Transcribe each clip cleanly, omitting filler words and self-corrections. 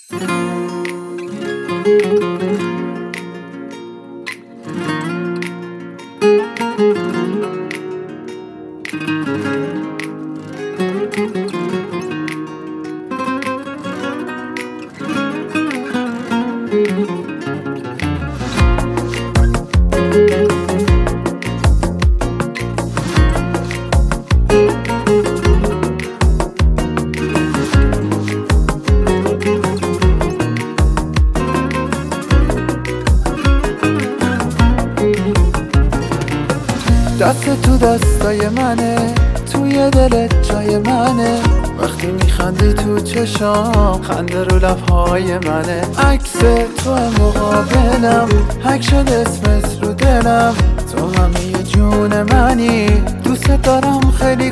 دست تو دستای منه، توی دلت جای منه. وقتی میخندی تو چشام، خنده رو لبهای منه. عکس تو مقابلم، حک شد اسمت رو دلم. تو همه جون منی، دوست دارم خیلی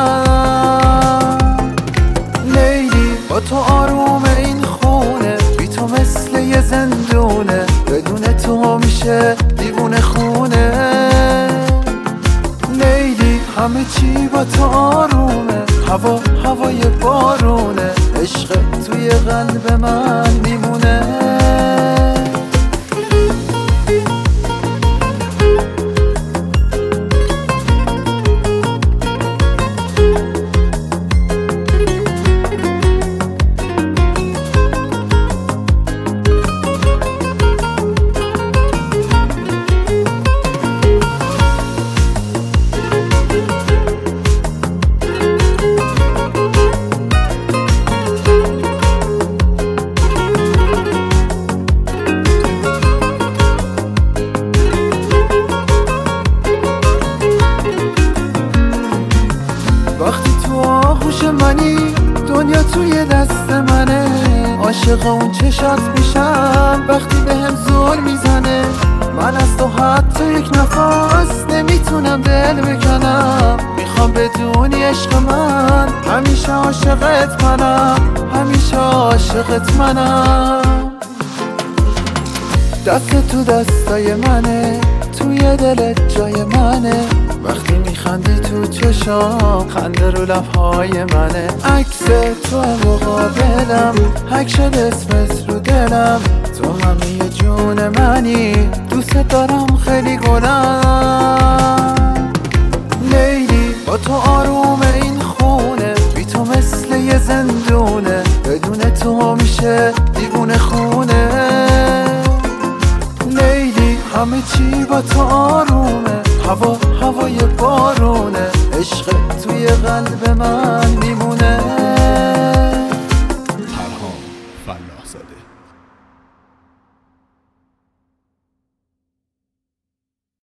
گلم. لیلی با تو آروم این خونه، بی تو مثل یه زندونه. بدون تو میشه دیوونه خونه. لیلی همه چی با تو آرومه، هوای بارونه. عشق توی قلب من میمونه. وقتی تو آغوش منی، دنیا توی دست منه. عاشق اون چشات میشم وقتی بهم زل میزنه. من از تو حتی یک نفس نمیتونم دل بکنم. میخوام بدونی عشق من همیشه عاشقت منم، همیشه عاشقت منم. دست تو دستای منه، توی دلت جای منه. وقتی میخندی تو چشام، خنده رو لبهای منه. عکس تو مقابلم، حک شد اسمت رو دلم. تو همه جون منی، دوست دارم خیلی گلم. لیلی با تو آروم این خونه، بی تو مثل یه زندونه. بدون تو میشه دیوونه خونه. لیلی همه چی با تو آرومه، هوای بارونه. عشق توی قلب من میمونه. پرهام فلاح زاده.